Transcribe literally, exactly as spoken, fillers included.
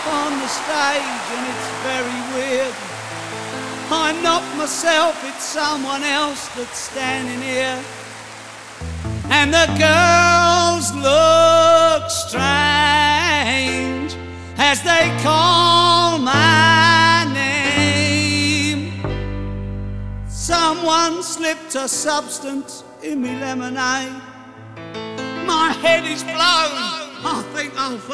on the stage and it's very weird. I'm not myself, it's someone else that's standing here. And the girls look strange as they call my name. Someone slipped a substance in me lemonade. My head is blown, I think I'll